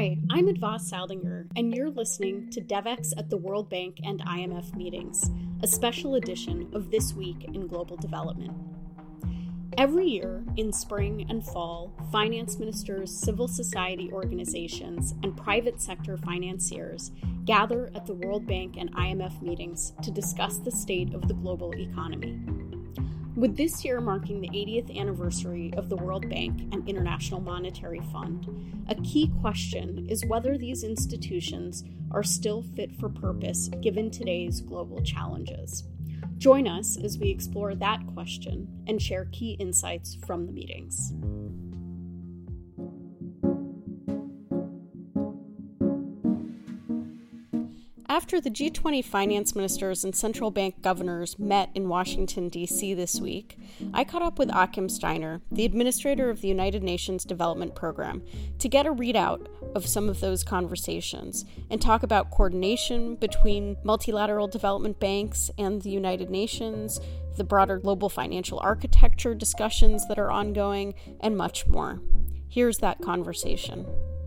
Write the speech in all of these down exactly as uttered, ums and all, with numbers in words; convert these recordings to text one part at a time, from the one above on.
Hi, I'm Advas Saldinger, and you're listening to DevEx at the World Bank and I M F meetings, a special edition of This Week in Global Development. Every year, in spring and fall, finance ministers, civil society organizations, and private sector financiers gather at the World Bank and I M F meetings to discuss the state of the global economy. With this year marking the eightieth anniversary of the World Bank and International Monetary Fund, a key question is whether these institutions are still fit for purpose given today's global challenges. Join us as we explore that question and share key insights from the meetings. After the G twenty finance ministers and central bank governors met in Washington, D C this week, I caught up with Achim Steiner, the administrator of the United Nations Development Program, to get a readout of some of those conversations and talk about coordination between multilateral development banks and the United Nations, the broader global financial architecture discussions that are ongoing, and much more. Here's that conversation.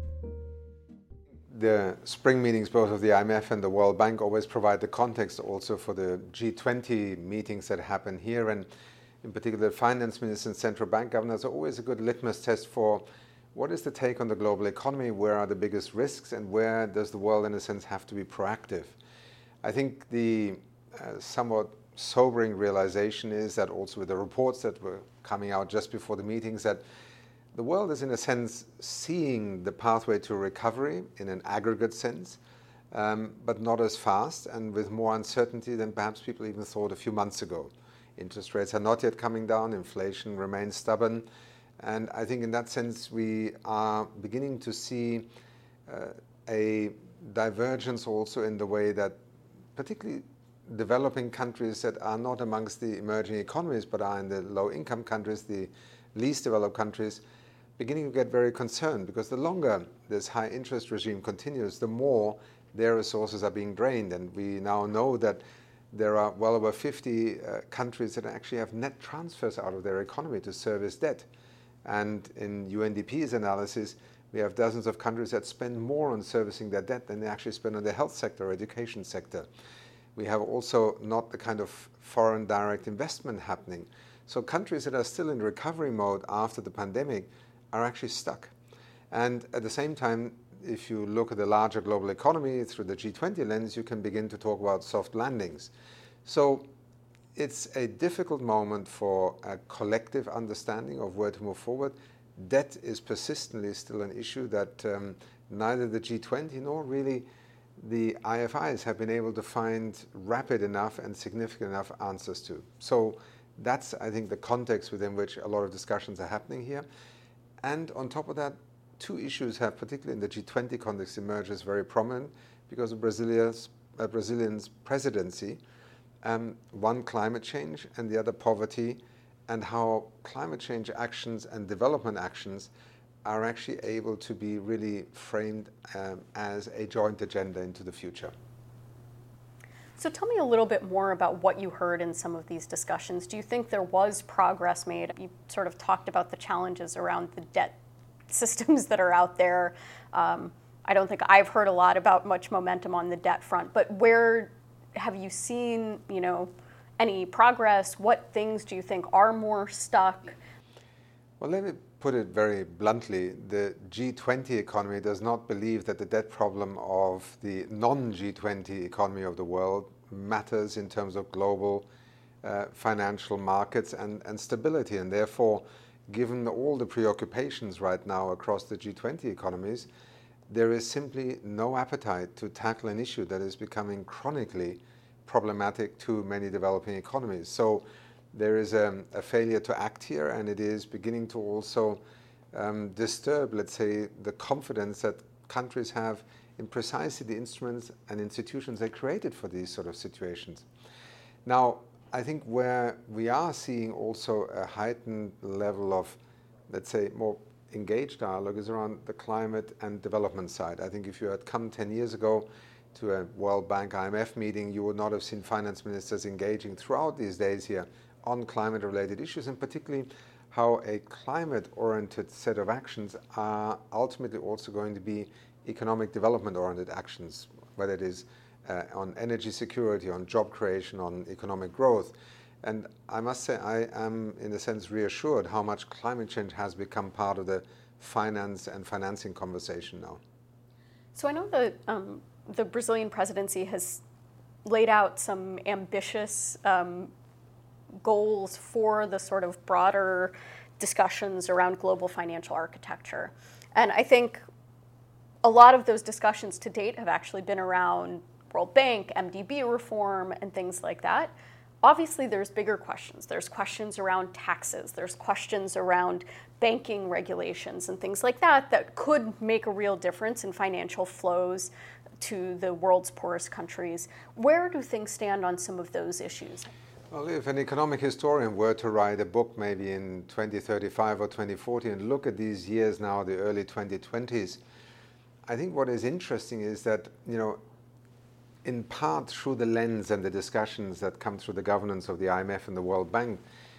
The spring meetings, both of the I M F and the World Bank, always provide the context also for the G twenty meetings that happen here. And in particular, finance ministers and central bank governors are always a good litmus test for what is the take on the global economy, where are the biggest risks, and where does the world, in a sense, have to be proactive. I think the uh, somewhat sobering realization is that also with the reports that were coming out just before the meetings, that the world is, in a sense, seeing the pathway to recovery in an aggregate sense, um, but not as fast and with more uncertainty than perhaps people even thought a few months ago. Interest rates are not yet coming down, inflation remains stubborn, and I think in that sense we are beginning to see uh, a divergence also in the way that particularly developing countries that are not amongst the emerging economies but are in the low-income countries, the least developed countries, beginning to get very concerned, because the longer this high interest regime continues, the more their resources are being drained. And we now know that there are well over fifty uh, countries that actually have net transfers out of their economy to service debt. And in U N D P's analysis, we have dozens of countries that spend more on servicing their debt than they actually spend on the health sector or education sector. We have also not the kind of foreign direct investment happening. So countries that are still in recovery mode after the pandemic are actually stuck. And at the same time, if you look at the larger global economy through the G twenty lens, you can begin to talk about soft landings. So it's a difficult moment for a collective understanding of where to move forward. Debt is persistently still an issue that um, neither the G twenty nor really the I F Is have been able to find rapid enough and significant enough answers to. So that's, I think, the context within which a lot of discussions are happening here. And on top of that, two issues have, particularly in the G twenty context, emerged as very prominent because of Brazilia's, uh, Brazilian's presidency. Um, one, climate change, and the other, poverty, and how climate change actions and development actions are actually able to be really framed um, as a joint agenda into the future. So tell me a little bit more about what you heard in some of these discussions. Do you think there was progress made? You sort of talked about the challenges around the debt systems that are out there. Um, I don't think I've heard a lot about much momentum on the debt front, but where have you seen, you know, any progress? What things do you think are more stuck? Well, let me put it very bluntly. The G twenty economy does not believe that the debt problem of the non-G twenty economy of the world matters in terms of global uh, financial markets and, and stability. And therefore, given all the preoccupations right now across the G twenty economies, there is simply no appetite to tackle an issue that is becoming chronically problematic to many developing economies. So there is a, a failure to act here, and it is beginning to also um, disturb, let's say, the confidence that countries have in precisely the instruments and institutions they created for these sort of situations. Now, I think where we are seeing also a heightened level of, let's say, more engaged dialogue is around the climate and development side. I think if you had come ten years ago to a World Bank I M F meeting, you would not have seen finance ministers engaging throughout these days here on climate-related issues, and particularly how a climate-oriented set of actions are ultimately also going to be economic development-oriented actions, whether it is uh, on energy security, on job creation, on economic growth. And I must say, I am, in a sense, reassured how much climate change has become part of the finance and financing conversation now. So I know that um, the Brazilian presidency has laid out some ambitious um, goals for the sort of broader discussions around global financial architecture. And I think a lot of those discussions to date have actually been around World Bank, M D B reform, and things like that. Obviously, there's bigger questions. There's questions around taxes. There's questions around banking regulations and things like that that could make a real difference in financial flows to the world's poorest countries. Where do things stand on some of those issues? Well, if an economic historian were to write a book maybe in twenty thirty-five or twenty forty and look at these years now, the early twenty twenties, I think what is interesting is that, you know, in part through the lens and the discussions that come through the governance of the I M F and the World Bank,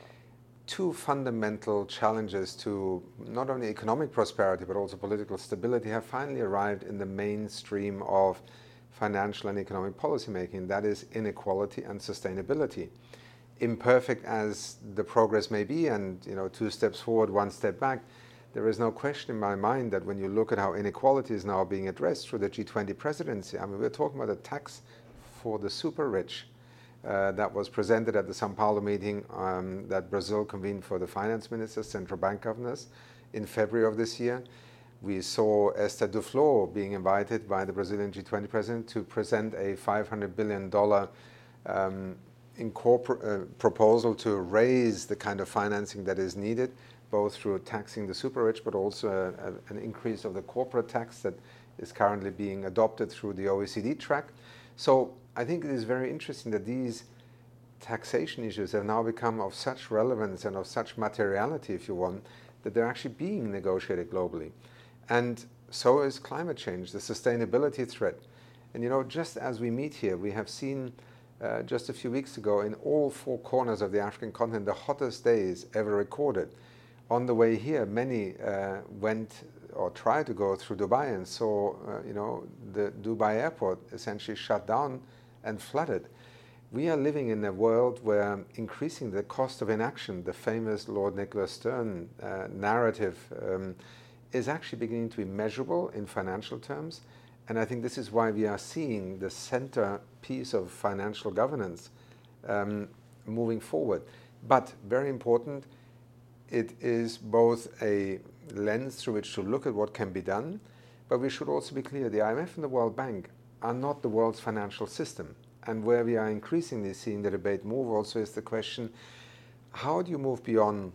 two fundamental challenges to not only economic prosperity but also political stability have finally arrived in the mainstream of financial and economic policymaking. That is inequality and sustainability. Imperfect as the progress may be, and you know, two steps forward, one step back, there is no question in my mind that when you look at how inequality is now being addressed through the G twenty presidency, I mean, we're talking about a tax for the super rich uh, that was presented at the São Paulo meeting um, that Brazil convened for the finance ministers, central bank governors, in February of this year. We saw Esther Duflo being invited by the Brazilian G twenty president to present a five hundred billion dollars um, incorpor- uh, proposal to raise the kind of financing that is needed, both through taxing the super rich, but also a, a, an increase of the corporate tax that is currently being adopted through the O E C D track. So I think it is very interesting that these taxation issues have now become of such relevance and of such materiality, if you want, that they're actually being negotiated globally. And so is climate change, the sustainability threat. And you know, just as we meet here, we have seen uh, just a few weeks ago in all four corners of the African continent the hottest days ever recorded. On the way here, many uh, went or tried to go through Dubai and saw, uh, you know, the Dubai airport essentially shut down and flooded. We are living in a world where increasing the cost of inaction, the famous Lord Nicholas Stern uh, narrative, um, is actually beginning to be measurable in financial terms. And I think this is why we are seeing the center piece of financial governance um, moving forward. But very important, it is both a lens through which to look at what can be done, but we should also be clear, the I M F and the World Bank are not the world's financial system. And where we are increasingly seeing the debate move also is the question, how do you move beyond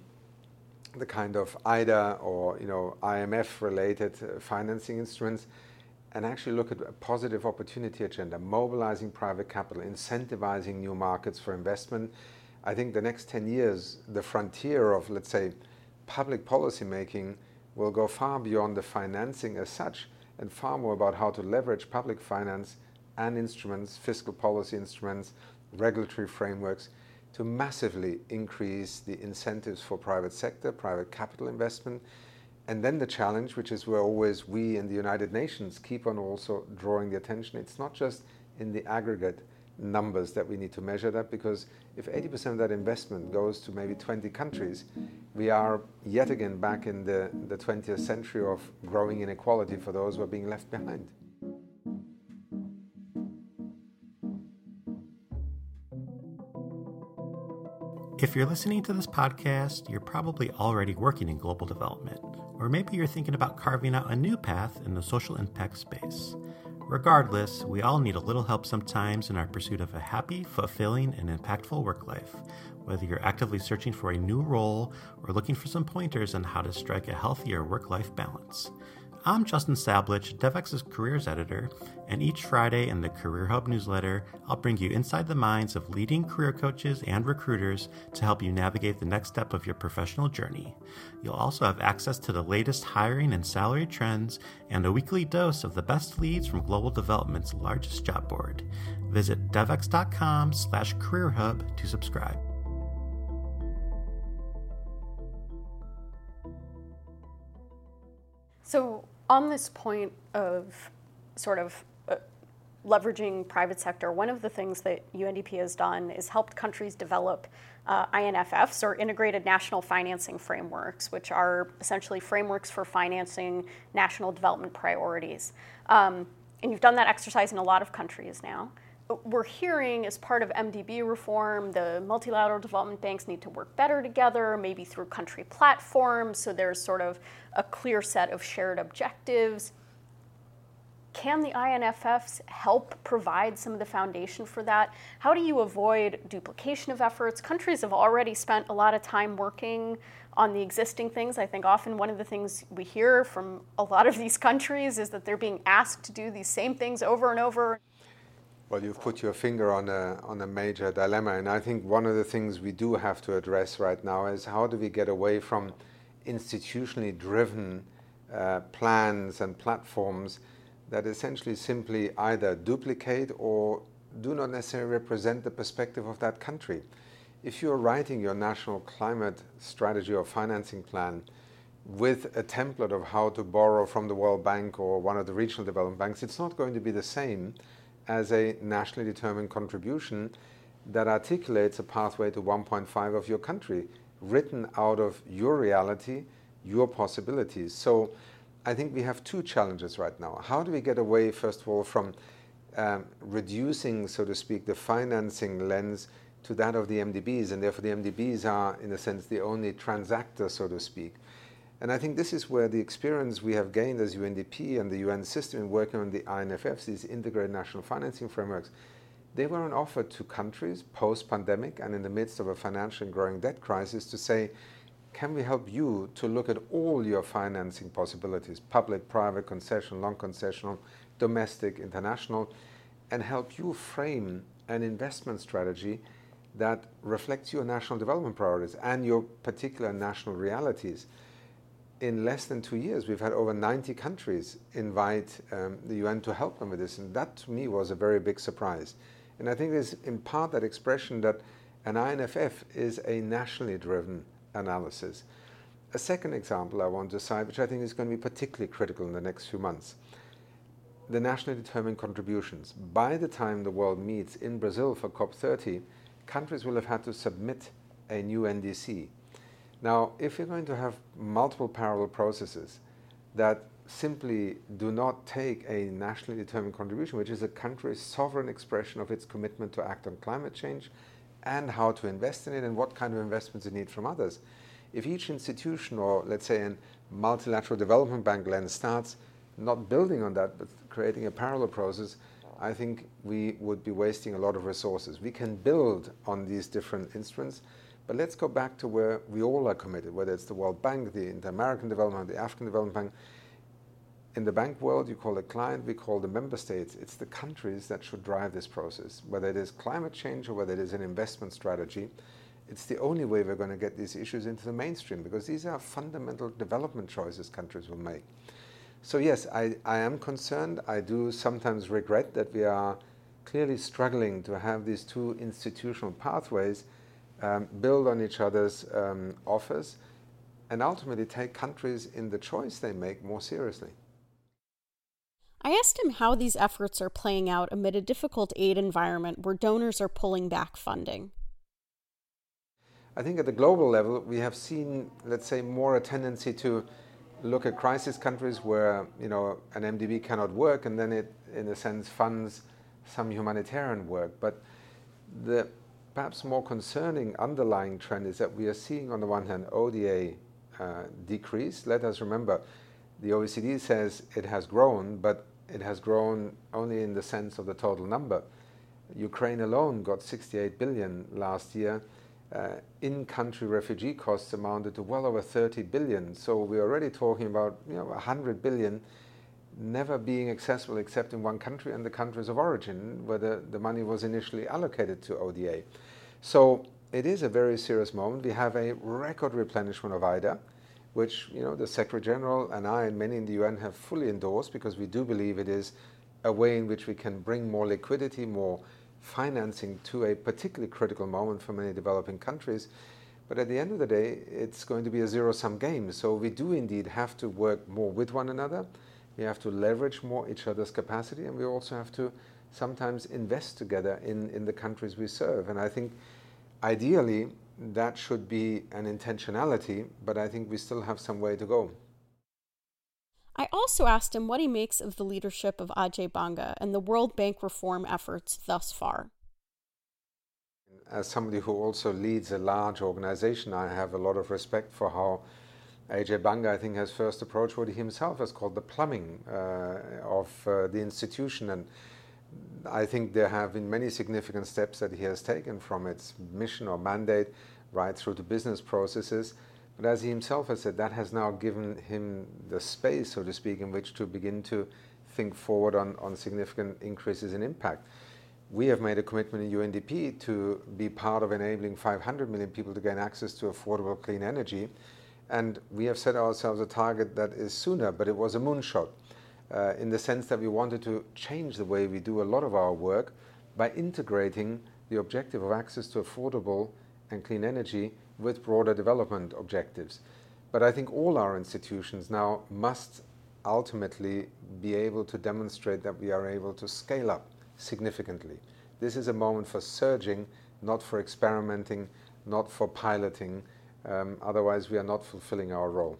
the kind of I D A or you know I M F-related uh, financing instruments and actually look at a positive opportunity agenda, mobilizing private capital, incentivizing new markets for investment. I think the next ten years, the frontier of, let's say, public policy making will go far beyond the financing as such and far more about how to leverage public finance and instruments, fiscal policy instruments, regulatory frameworks, to massively increase the incentives for private sector, private capital investment. And then the challenge, which is where always we in the United Nations keep on also drawing the attention, it's not just in the aggregate numbers that we need to measure that, because if eighty percent of that investment goes to maybe twenty countries, we are yet again back in the, the twentieth century of growing inequality for those who are being left behind. If you're listening to this podcast, you're probably already working in global development, or maybe you're thinking about carving out a new path in the social impact space. Regardless, we all need a little help sometimes in our pursuit of a happy, fulfilling, and impactful work life, whether you're actively searching for a new role or looking for some pointers on how to strike a healthier work-life balance. I'm Justin Sablich, DevEx's careers editor, and each Friday in the Career Hub newsletter, I'll bring you inside the minds of leading career coaches and recruiters to help you navigate the next step of your professional journey. You'll also have access to the latest hiring and salary trends and a weekly dose of the best leads from Global Development's largest job board. Visit devex.com slash careerhub to subscribe. So On this point of sort of uh, leveraging private sector, one of the things that U N D P has done is helped countries develop uh, I N F Fs, or Integrated National Financing Frameworks, which are essentially frameworks for financing national development priorities. Um, and you've done that exercise in a lot of countries now. We're hearing, as part of M D B reform, the multilateral development banks need to work better together, maybe through country platforms, so there's sort of a clear set of shared objectives. Can the I N F Fs help provide some of the foundation for that? How do you avoid duplication of efforts? Countries have already spent a lot of time working on the existing things. I think often one of the things we hear from a lot of these countries is that they're being asked to do these same things over and over. Well, you've put your finger on a, on a major dilemma, and I think one of the things we do have to address right now is how do we get away from institutionally driven uh, plans and platforms that essentially simply either duplicate or do not necessarily represent the perspective of that country. If you're writing your national climate strategy or financing plan with a template of how to borrow from the World Bank or one of the regional development banks, it's not going to be the same as a nationally determined contribution that articulates a pathway to one point five of your country, written out of your reality, your possibilities. So I think we have two challenges right now. How do we get away, first of all, from um, reducing, so to speak, the financing lens to that of the M D Bs, and therefore the M D Bs are, in a sense, the only transactor, so to speak. And I think this is where the experience we have gained as U N D P and the U N system in working on the I N F Fs, these integrated national financing frameworks, they were an offer to countries post-pandemic and in the midst of a financial and growing debt crisis to say, can we help you to look at all your financing possibilities, public, private, concessional, non-concessional, domestic, international, and help you frame an investment strategy that reflects your national development priorities and your particular national realities. In less than two years, we've had over ninety countries invite um, the U N to help them with this, and that to me was a very big surprise. And I think there's in part that expression that an I N F F is a nationally driven analysis. A second example I want to cite, which I think is going to be particularly critical in the next few months, the nationally determined contributions. By the time the world meets in Brazil for COP thirty, countries will have had to submit a new N D C. Now, if you're going to have multiple parallel processes that simply do not take a nationally determined contribution, which is a country's sovereign expression of its commitment to act on climate change and how to invest in it and what kind of investments it needs from others. If each institution, or let's say a multilateral development bank lens, starts not building on that but creating a parallel process, I think we would be wasting a lot of resources. We can build on these different instruments, but let's go back to where we all are committed, whether it's the World Bank, the Inter-American Development Bank, the African Development Bank. In the bank world, you call the client, we call the member states. It's the countries that should drive this process, whether it is climate change or whether it is an investment strategy. It's the only way we're going to get these issues into the mainstream, because these are fundamental development choices countries will make. So yes, I, I am concerned. I do sometimes regret that we are clearly struggling to have these two institutional pathways um, build on each other's um, offers and ultimately take countries in the choice they make more seriously. I asked him how these efforts are playing out amid a difficult aid environment where donors are pulling back funding. I think at the global level, we have seen, let's say, more a tendency to look at crisis countries where, you know, an M D B cannot work, and then it, in a sense, funds some humanitarian work. But the perhaps more concerning underlying trend is that we are seeing, on the one hand, O D A uh, decrease. Let us remember, the O E C D says it has grown, but it has grown only in the sense of the total number. Ukraine alone got sixty-eight billion last year. Uh, in-country refugee costs amounted to well over thirty billion. So we're already talking about, you know, one hundred billion never being accessible except in one country and the countries of origin where the, the money was initially allocated to O D A. So it is a very serious moment. We have a record replenishment of I D A, which, you know, the Secretary General and I and many in the U N have fully endorsed, because we do believe it is a way in which we can bring more liquidity, more financing to a particularly critical moment for many developing countries. But at the end of the day, it's going to be a zero-sum game. So we do indeed have to work more with one another. We have to leverage more each other's capacity, and we also have to sometimes invest together in, in the countries we serve. And I think ideally that should be an intentionality, but I think we still have some way to go. I also asked him what he makes of the leadership of Ajay Banga and the World Bank reform efforts thus far. As somebody who also leads a large organization, I have a lot of respect for how Ajay Banga, I think, has first approached what he himself has called the plumbing uh, of uh, the institution. And I think there have been many significant steps that he has taken, from its mission or mandate right through to business processes. But as he himself has said, that has now given him the space, so to speak, in which to begin to think forward on, on significant increases in impact. We have made a commitment in U N D P to be part of enabling five hundred million people to gain access to affordable clean energy. And we have set ourselves a target that is sooner, but it was a moonshot uh, in the sense that we wanted to change the way we do a lot of our work by integrating the objective of access to affordable and clean energy with broader development objectives. But I think all our institutions now must ultimately be able to demonstrate that we are able to scale up significantly. This is a moment for surging, not for experimenting, not for piloting. Um, otherwise, we are not fulfilling our role.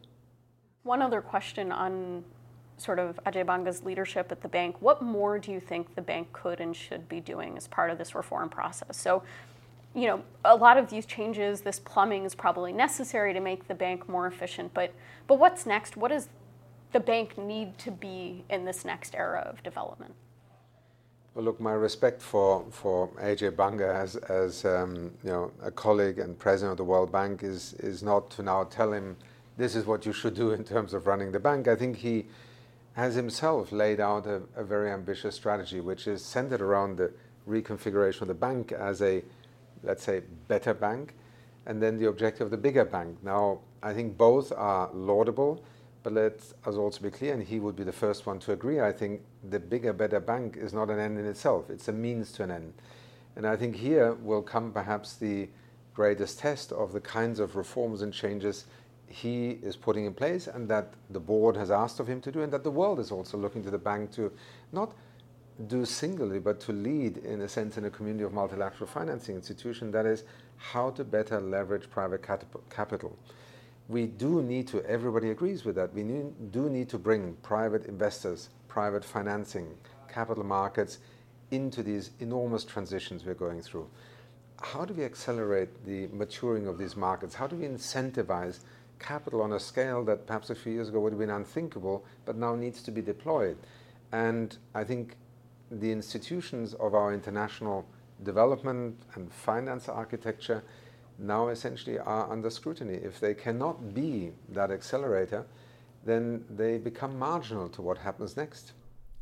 One other question on sort of Ajay Banga's leadership at the bank. What more do you think the bank could and should be doing as part of this reform process? So, you know, a lot of these changes, this plumbing is probably necessary to make the bank more efficient, but but what's next? What does the bank need to be in this next era of development? Well, look, my respect for, for Ajay Banga as, as um, you know, a colleague and president of the World Bank is, is not to now tell him this is what you should do in terms of running the bank. I think he has himself laid out a, a very ambitious strategy, which is centered around the reconfiguration of the bank as a, let's say, better bank, and then the objective of the bigger bank. Now, I think both are laudable, but let us also be clear, and he would be the first one to agree, I think the bigger, better bank is not an end in itself. It's a means to an end. And I think here will come perhaps the greatest test of the kinds of reforms and changes he is putting in place, and that the board has asked of him to do, and that the world is also looking to the bank to not do singly, but to lead, in a sense, in a community of multilateral financing institutions, that is, how to better leverage private capital. We do need to, everybody agrees with that, we need, do need to bring private investors, private financing, capital markets into these enormous transitions we're going through. How do we accelerate the maturing of these markets? How do we incentivize capital on a scale that perhaps a few years ago would have been unthinkable, but now needs to be deployed? And I think the institutions of our international development and finance architecture now essentially are under scrutiny. If they cannot be that accelerator, then they become marginal to what happens next.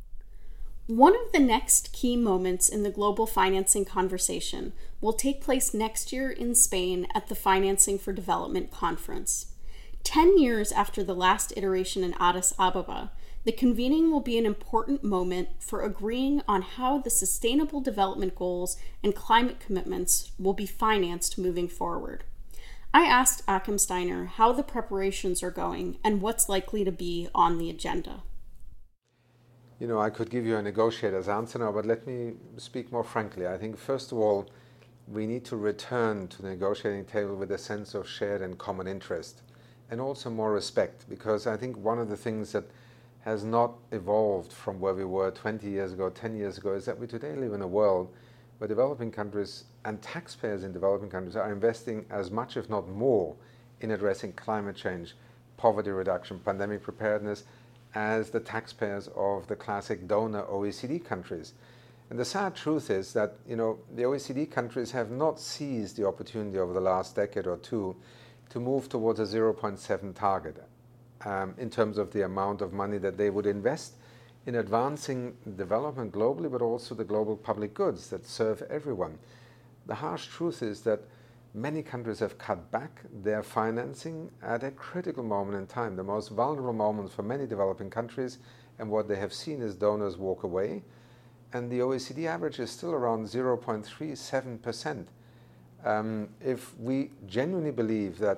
One of the next key moments in the global financing conversation will take place next year in Spain at the Financing for Development Conference. Ten years after the last iteration in Addis Ababa, the convening will be an important moment for agreeing on how the Sustainable Development Goals and climate commitments will be financed moving forward. I asked Achim Steiner how the preparations are going and what's likely to be on the agenda. You know, I could give you a negotiator's answer now, but let me speak more frankly. I think, first of all, we need to return to the negotiating table with a sense of shared and common interest, and also more respect, because I think one of the things that has not evolved from where we were twenty years ago, ten years ago, is that we today live in a world where developing countries and taxpayers in developing countries are investing as much, if not more, in addressing climate change, poverty reduction, pandemic preparedness, as the taxpayers of the classic donor O E C D countries. And the sad truth is that, you know, the O E C D countries have not seized the opportunity over the last decade or two to move towards a zero point seven target. Um, in terms of the amount of money that they would invest in advancing development globally, but also the global public goods that serve everyone. The harsh truth is that many countries have cut back their financing at a critical moment in time, the most vulnerable moment for many developing countries, and what they have seen is donors walk away. And the O E C D average is still around zero point three seven percent. Um, if we genuinely believe that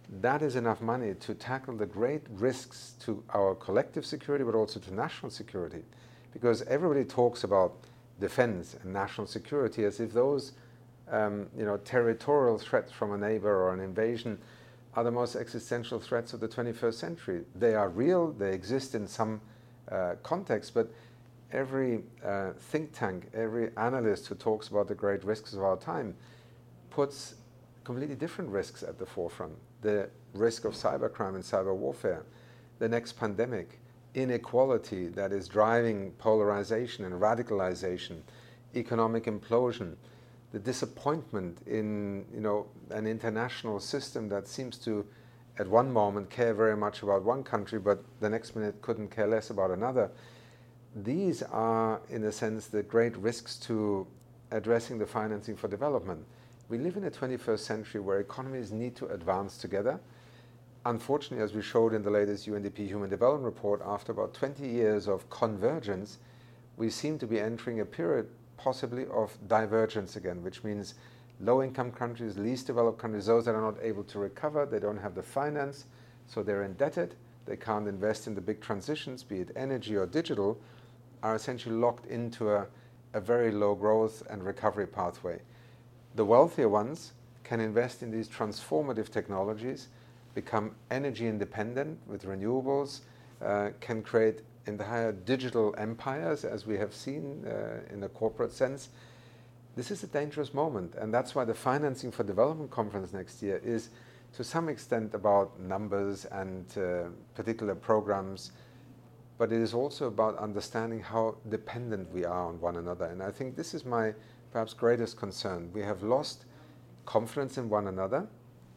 that is enough money to tackle the great risks to our collective security, but also to national security. Because everybody talks about defense and national security as if those um, you know, territorial threats from a neighbor or an invasion are the most existential threats of the twenty-first century. They are real, they exist in some uh, context, but every uh, think tank, every analyst who talks about the great risks of our time puts completely different risks at the forefront. The risk of cybercrime and cyber warfare, the next pandemic, inequality that is driving polarization and radicalization, economic implosion, the disappointment in you know, an international system that seems to, at one moment, care very much about one country, but the next minute couldn't care less about another. These are, in a sense, the great risks to addressing the financing for development. We live in the twenty-first century where economies need to advance together. Unfortunately, as we showed in the latest U N D P Human Development Report, after about twenty years of convergence, we seem to be entering a period possibly of divergence again, which means low-income countries, least developed countries, those that are not able to recover, they don't have the finance, so they're indebted, they can't invest in the big transitions, be it energy or digital, are essentially locked into a, a very low growth and recovery pathway. The wealthier ones can invest in these transformative technologies, become energy independent with renewables, uh, can create entire digital empires, as we have seen uh, in a corporate sense. This is a dangerous moment, and that's why the Financing for Development Conference next year is to some extent about numbers and uh, particular programs, but it is also about understanding how dependent we are on one another. And I think this is my perhaps greatest concern. We have lost confidence in one another,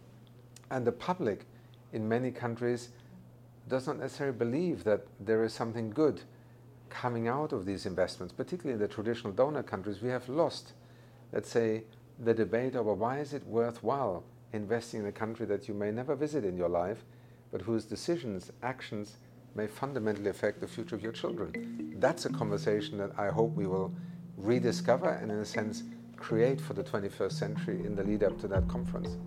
and the public in many countries does not necessarily believe that there is something good coming out of these investments, particularly in the traditional donor countries. We have lost, let's say, the debate over why is it worthwhile investing in a country that you may never visit in your life, but whose decisions, actions may fundamentally affect the future of your children. That's a conversation that I hope we will rediscover and, in a sense, create for the twenty-first century in the lead up to that conference.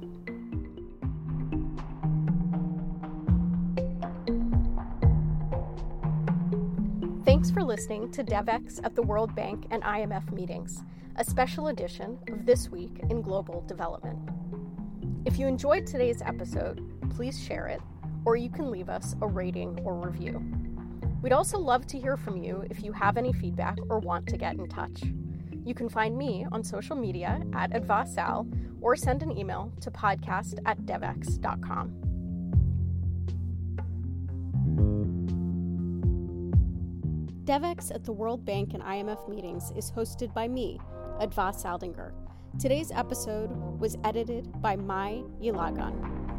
Thanks for listening to DevEx at the World Bank and I M F meetings, a special edition of This Week in Global Development. If you enjoyed today's episode, please share it, or you can leave us a rating or review. We'd also love to hear from you if you have any feedback or want to get in touch. You can find me on social media at advasal or send an email to podcast at devex dot com. DevEx at the World Bank and I M F meetings is hosted by me, Adva Saldinger. Today's episode was edited by Mai Yelagan.